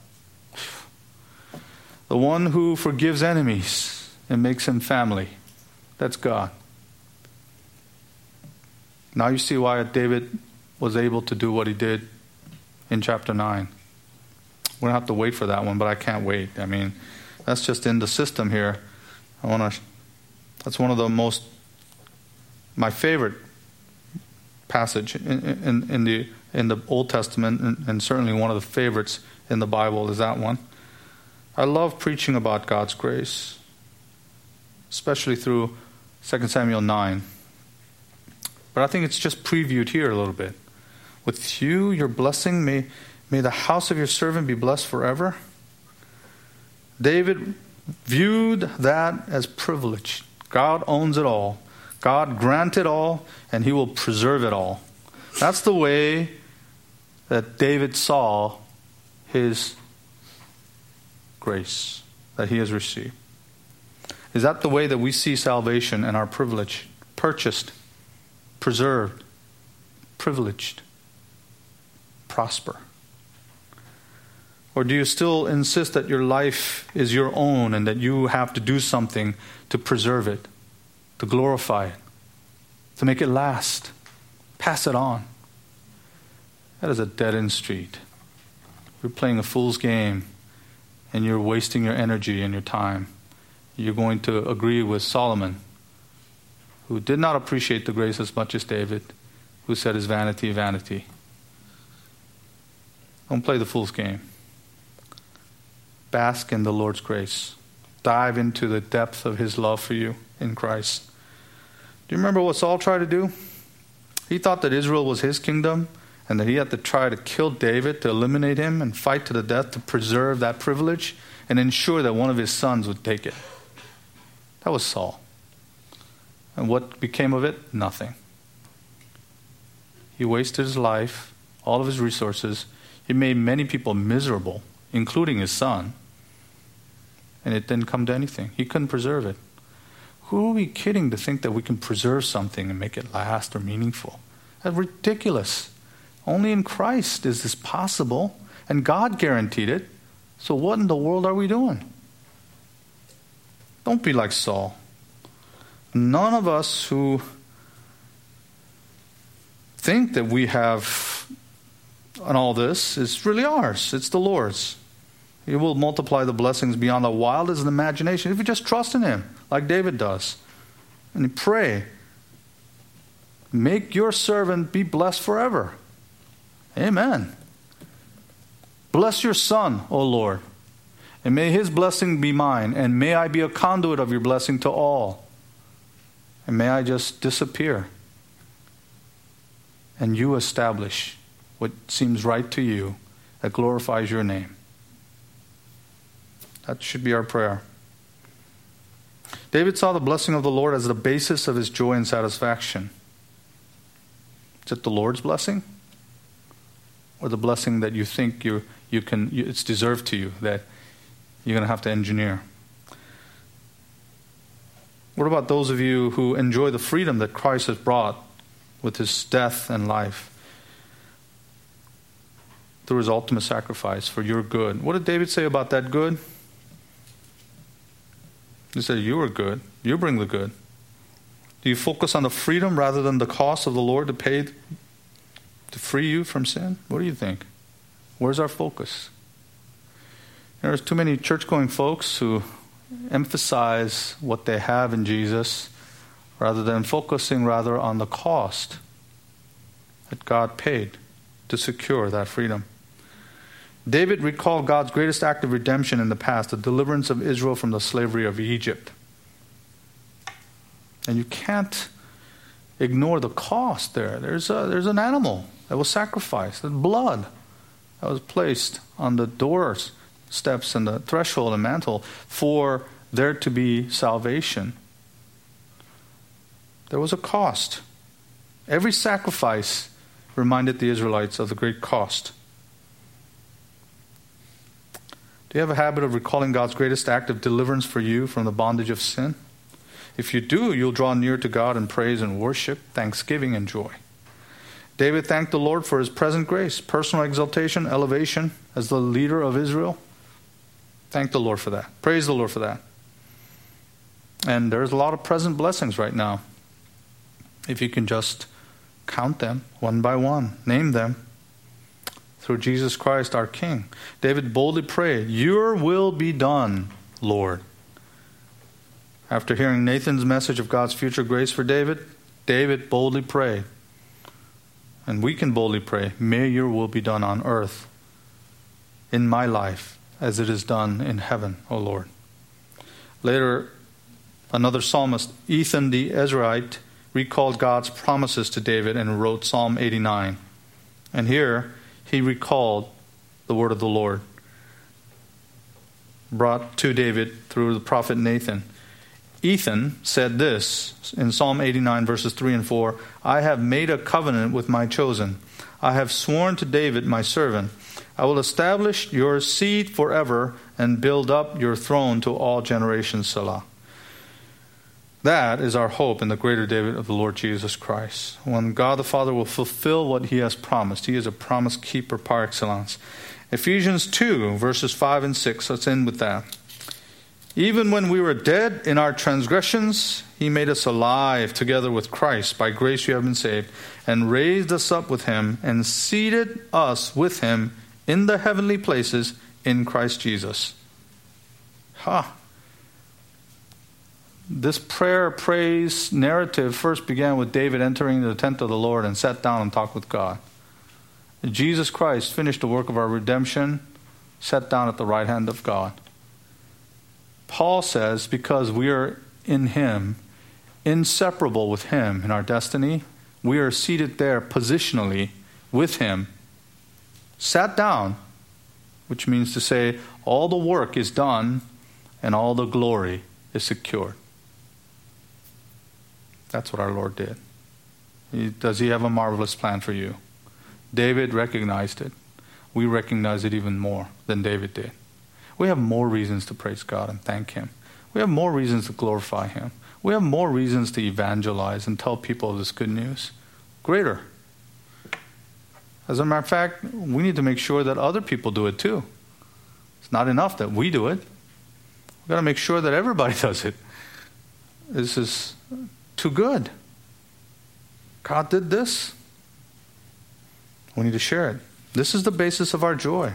The one who forgives enemies and makes them family. That's God. Now you see why David was able to do what he did in chapter 9. We don't have to wait for that one, but I can't wait. I mean, that's just in the system here. That's one of my favorite passage in the Old Testament, and certainly one of the favorites in the Bible is that one. I love preaching about God's grace, especially through 2 Samuel 9. But I think it's just previewed here a little bit. With you, your blessing, may the house of your servant be blessed forever. David viewed that as privilege. God owns it all. God granted all, and he will preserve it all. That's the way that David saw his grace that he has received. Is that the way that we see salvation and our privilege? Purchased, preserved, privileged, prosper. Or do you still insist that your life is your own and that you have to do something to preserve it, to glorify it, to make it last, pass it on? That is a dead-end street. You're playing a fool's game and you're wasting your energy and your time. You're going to agree with Solomon, who did not appreciate the grace as much as David, who said is vanity, vanity. Don't play the fool's game. Bask in the Lord's grace. Dive into the depth of his love for you in Christ. Do you remember what Saul tried to do? He thought that Israel was his kingdom and that he had to try to kill David, to eliminate him and fight to the death to preserve that privilege and ensure that one of his sons would take it. That was Saul. And what became of it? Nothing. He wasted his life, all of his resources. He made many people miserable, including his son. And it didn't come to anything. He couldn't preserve it. Who are we kidding to think that we can preserve something and make it last or meaningful? That's ridiculous. Only in Christ is this possible, and God guaranteed it. So what in the world are we doing? Don't be like Saul. None of us who think that we have on all this is really ours. It's the Lord's. He will multiply the blessings beyond the wildest imagination if you just trust in him, like David does. And you pray, make your servant be blessed forever. Amen. Bless your son, O Lord, and may his blessing be mine, and may I be a conduit of your blessing to all. And may I just disappear, and you establish what seems right to you that glorifies your name. That should be our prayer. David saw the blessing of the Lord as the basis of his joy and satisfaction. Is it the Lord's blessing? Or the blessing that you think it's deserved to you, that you're going to have to engineer? What about those of you who enjoy the freedom that Christ has brought with his death and life through his ultimate sacrifice for your good? What did David say about that good? He said, you are good. You bring the good. Do you focus on the freedom rather than the cost of the Lord to pay to free you from sin? What do you think? Where's our focus? There's too many church-going folks who emphasize what they have in Jesus rather than focusing on the cost that God paid to secure that freedom. David recalled God's greatest act of redemption in the past, the deliverance of Israel from the slavery of Egypt. And you can't ignore the cost there. There's an animal that was sacrificed, the blood that was placed on the doors, steps and the threshold and mantle for there to be salvation. There was a cost. Every sacrifice reminded the Israelites of the great cost. Do you have a habit of recalling God's greatest act of deliverance for you from the bondage of sin? If you do, you'll draw near to God in praise and worship, thanksgiving and joy. David thanked the Lord for his present grace, personal exaltation, elevation as the leader of Israel. Thank the Lord for that. Praise the Lord for that. And there's a lot of present blessings right now. If you can just count them one by one, name them. Through Jesus Christ our King. David boldly prayed, your will be done, Lord. After hearing Nathan's message of God's future grace for David, David boldly prayed. And we can boldly pray, may your will be done on earth, in my life, as it is done in heaven, O Lord. Later, another psalmist, Ethan the Ezrahite, recalled God's promises to David and wrote Psalm 89. And here, he recalled the word of the Lord brought to David through the prophet Nathan. Ethan said this in Psalm 89 verses 3 and 4, I have made a covenant with my chosen. I have sworn to David my servant. I will establish your seed forever and build up your throne to all generations, Selah. That is our hope in the greater David of the Lord Jesus Christ. When God the Father will fulfill what he has promised. He is a promise keeper par excellence. Ephesians 2, verses 5 and 6. Let's end with that. Even when we were dead in our transgressions, he made us alive together with Christ. By grace you have been saved. And raised us up with him and seated us with him in the heavenly places in Christ Jesus. This praise narrative first began with David entering the tent of the Lord and sat down and talked with God. Jesus Christ finished the work of our redemption, sat down at the right hand of God. Paul says, because we are in Him, inseparable with Him in our destiny, we are seated there positionally with Him, sat down, which means to say all the work is done and all the glory is secured. That's what our Lord did. Does He have a marvelous plan for you? David recognized it. We recognize it even more than David did. We have more reasons to praise God and thank Him. We have more reasons to glorify Him. We have more reasons to evangelize and tell people this good news. Greater. As a matter of fact, we need to make sure that other people do it too. It's not enough that we do it. We've got to make sure that everybody does it. This is too good. God did this. We need to share it. This is the basis of our joy.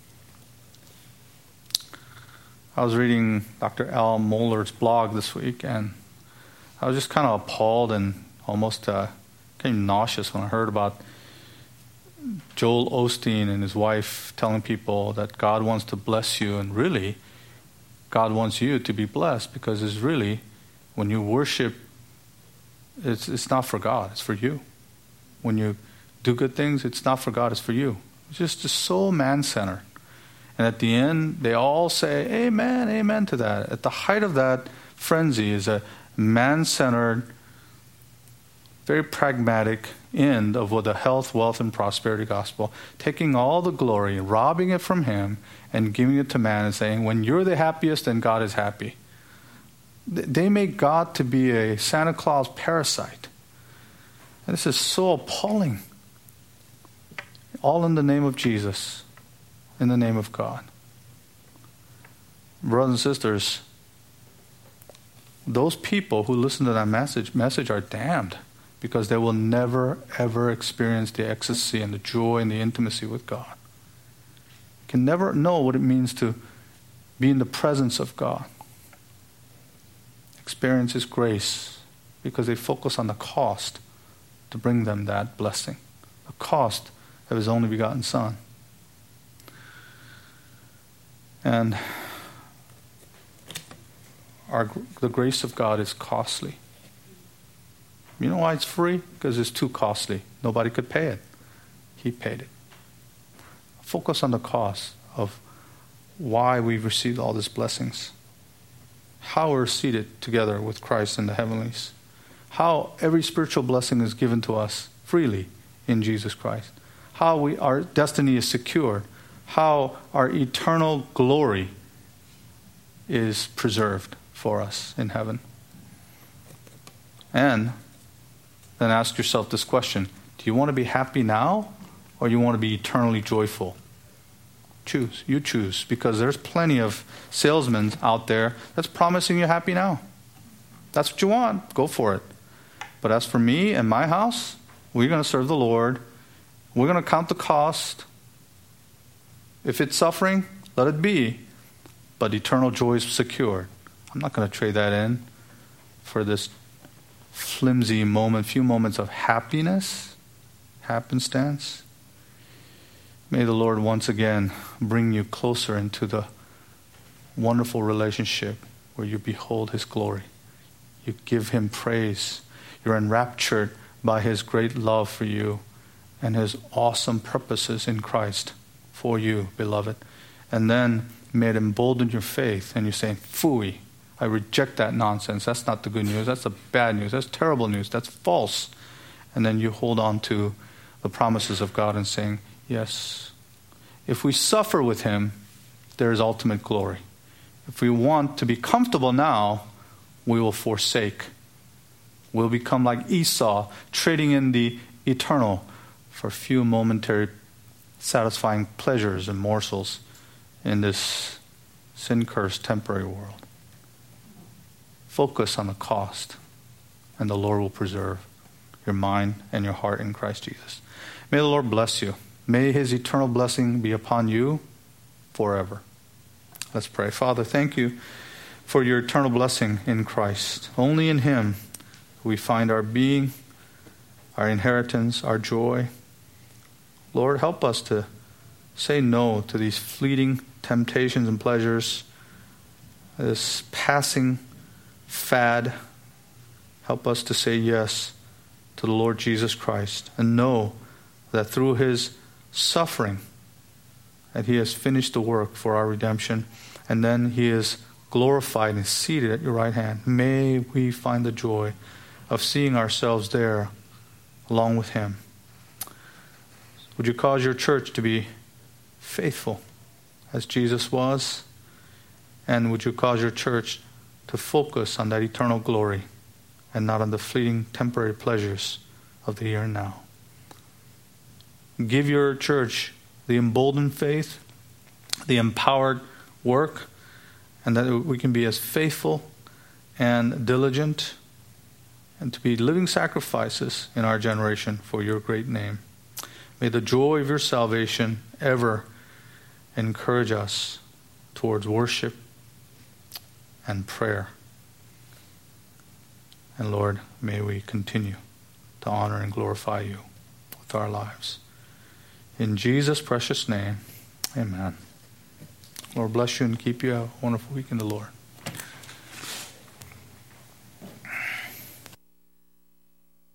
I was reading Dr. Al Mohler's blog this week, and I was just kind of appalled and almost became nauseous when I heard about Joel Osteen and his wife telling people that God wants to bless you, and really, God wants you to be blessed, because it's really, when you worship, it's not for God, it's for you. When you do good things, it's not for God, it's for you. It's just so man-centered. And at the end, they all say, amen, amen to that. At the height of that frenzy is a man-centered, very pragmatic end of what the health, wealth, and prosperity gospel, taking all the glory, robbing it from Him, and giving it to man and saying, when you're the happiest, then God is happy. They make God to be a Santa Claus parasite. And this is so appalling. All in the name of Jesus, in the name of God. Brothers and sisters, those people who listen to that message are damned, because they will never, ever experience the ecstasy and the joy and the intimacy with God. Can never know what it means to be in the presence of God. Experience His grace, because they focus on the cost to bring them that blessing. The cost of His only begotten Son. And the grace of God is costly. You know why it's free? Because it's too costly. Nobody could pay it. He paid it. Focus on the cost of why we've received all these blessings. How we're seated together with Christ in the heavenlies. How every spiritual blessing is given to us freely in Jesus Christ. How our destiny is secured. How our eternal glory is preserved for us in heaven. And then ask yourself this question: do you want to be happy now, or you want to be eternally joyful? Choose. You choose, because there's plenty of salesmen out there that's promising you happy now. That's what you want. Go for it. But as for me and my house, we're going to serve the Lord. We're going to count the cost. If it's suffering, let it be. But eternal joy is secured. I'm not going to trade that in for this flimsy moment, few moments of happiness, happenstance. May the Lord once again bring you closer into the wonderful relationship where you behold His glory. You give Him praise. You're enraptured by His great love for you and His awesome purposes in Christ for you, beloved. And then may it embolden your faith, and you're saying, phooey, I reject that nonsense. That's not the good news. That's the bad news. That's terrible news. That's false. And then you hold on to the promises of God and saying, yes, if we suffer with Him, there is ultimate glory. If we want to be comfortable now, we will forsake. We'll become like Esau, trading in the eternal for a few momentary satisfying pleasures and morsels in this sin-cursed temporary world. Focus on the cost, and the Lord will preserve your mind and your heart in Christ Jesus. May the Lord bless you. May His eternal blessing be upon you forever. Let's pray. Father, thank you for your eternal blessing in Christ. Only in Him we find our being, our inheritance, our joy. Lord, help us to say no to these fleeting temptations and pleasures, this passing fad. Help us to say yes to the Lord Jesus Christ and know that through his suffering that he has finished the work for our redemption, and then he is glorified and seated at your right hand. May we find the joy of seeing ourselves there along with him. Would you cause your church to be faithful as Jesus was? And would you cause your church to focus on that eternal glory and not on the fleeting temporary pleasures of the here and now? Give your church the emboldened faith, the empowered work, and that we can be as faithful and diligent and to be living sacrifices in our generation for your great name. May the joy of your salvation ever encourage us towards worship and prayer. And Lord, may we continue to honor and glorify you with our lives. In Jesus' precious name, amen. Lord bless you and keep you. Have a wonderful week in the Lord.